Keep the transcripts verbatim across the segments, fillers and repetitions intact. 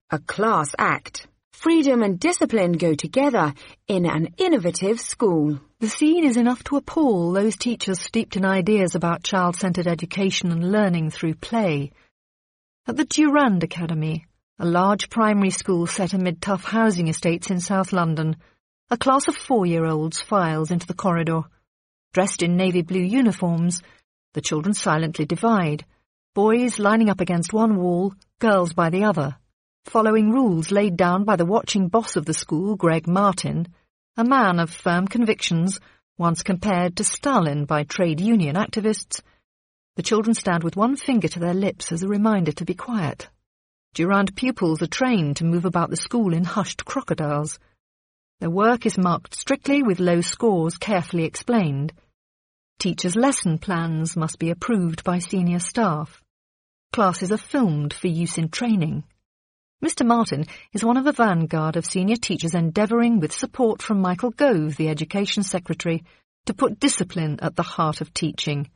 A class act. Freedom and discipline go together in an innovative school. The scene is enough to appall those teachers steeped in ideas about child-centred education and learning through play. At the Durand Academy, a large primary school set amid tough housing estates in South London, a class of four-year-olds files into the corridor. Dressed in navy blue uniforms, the children silently divide, boys lining up against one wall, girls by the other, following rules laid down by the watching boss of the school, Greg Martin, a man of firm convictions, once compared to Stalin by trade union activists. The children stand with one finger to their lips as a reminder to be quiet. Durand pupils are trained to move about the school in hushed crocodiles. Their work is marked strictly with low scores carefully explained. Teachers' lesson plans must be approved by senior staff. Classes are filmed for use in training. Mister Martin is one of a vanguard of senior teachers endeavouring, with support from Michael Gove, the Education Secretary, to put discipline at the heart of teaching.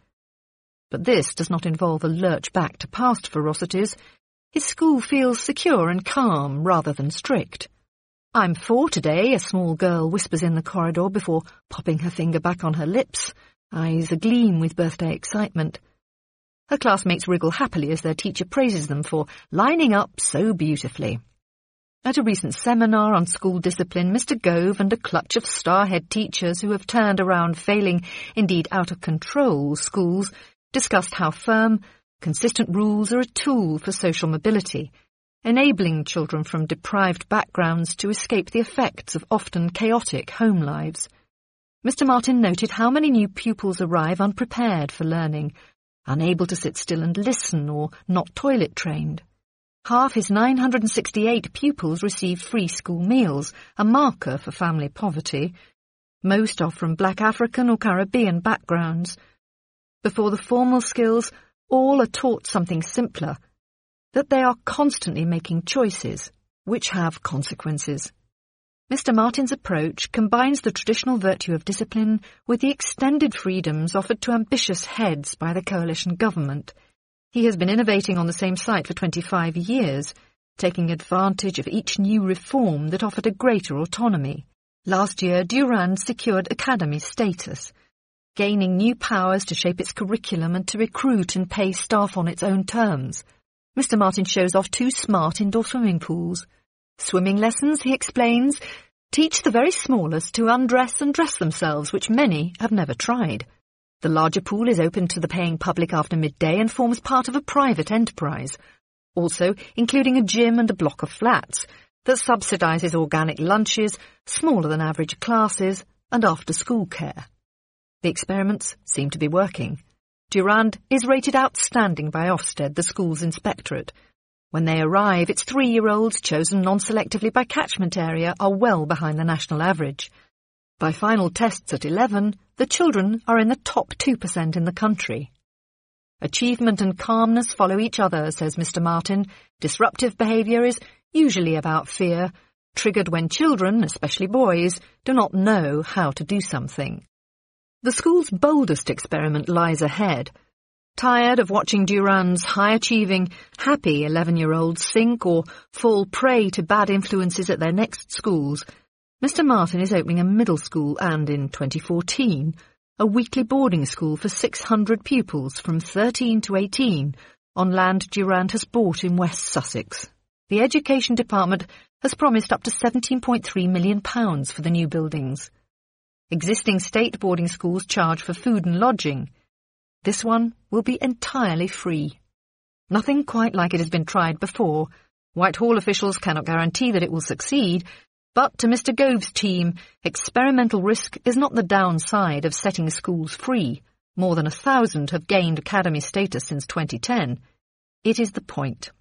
But this does not involve a lurch back to past ferocities. His school feels secure and calm rather than strict. "I'm four today," a small girl whispers in the corridor before popping her finger back on her lips, eyes agleam with birthday excitement. Her classmates wriggle happily as their teacher praises them for lining up so beautifully. At a recent seminar on school discipline, Mister Gove and a clutch of star-head teachers who have turned around failing, indeed out-of-control, schools discussed how firm, consistent rules are a tool for social mobility, enabling children from deprived backgrounds to escape the effects of often chaotic home lives. Mister Martin noted how many new pupils arrive unprepared for learning, unable to sit still and listen or not toilet-trained. Half his nine hundred sixty-eight pupils receive free school meals, a marker for family poverty. Most are from Black African or Caribbean backgrounds. Before the formal skills, all are taught something simpler, that they are constantly making choices, which have consequences. Mister Martin's approach combines the traditional virtue of discipline with the extended freedoms offered to ambitious heads by the coalition government. He has been innovating on the same site for twenty-five years, taking advantage of each new reform that offered a greater autonomy. Last year, Durand secured academy status, gaining new powers to shape its curriculum and to recruit and pay staff on its own terms. Mister Martin shows off two smart indoor swimming pools. Swimming lessons, he explains, teach the very smallest to undress and dress themselves, which many have never tried. The larger pool is open to the paying public after midday and forms part of a private enterprise, also including a gym and a block of flats that subsidises organic lunches, smaller than average classes, and after-school care. The experiments seem to be working. Durand is rated outstanding by Ofsted, the school's inspectorate. When they arrive, its three-year-olds, chosen non-selectively by catchment area, are well behind the national average. By final tests at eleven, the children are in the top two percent in the country. Achievement and calmness follow each other, says Mister Martin. Disruptive behaviour is usually about fear, triggered when children, especially boys, do not know how to do something. The school's boldest experiment lies ahead. Tired of watching Durand's high-achieving, happy eleven-year-olds sink or fall prey to bad influences at their next schools, Mister Martin is opening a middle school and, in twenty fourteen, a weekly boarding school for six hundred pupils from thirteen to eighteen on land Durand has bought in West Sussex. The Education Department has promised up to seventeen point three million pounds for the new buildings. Existing state boarding schools charge for food and lodging. This one will be entirely free. Nothing quite like it has been tried before. Whitehall officials cannot guarantee that it will succeed, but to Mister Gove's team, experimental risk is not the downside of setting schools free. More than a thousand have gained academy status since twenty ten. It is the point.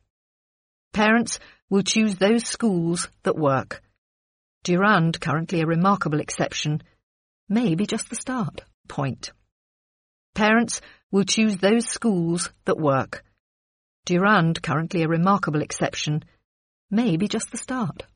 Parents will choose those schools that work. Durand, currently a remarkable exception, may be just the start. Point. Parents will choose those schools that work. Durand, currently a remarkable exception, may be just the start.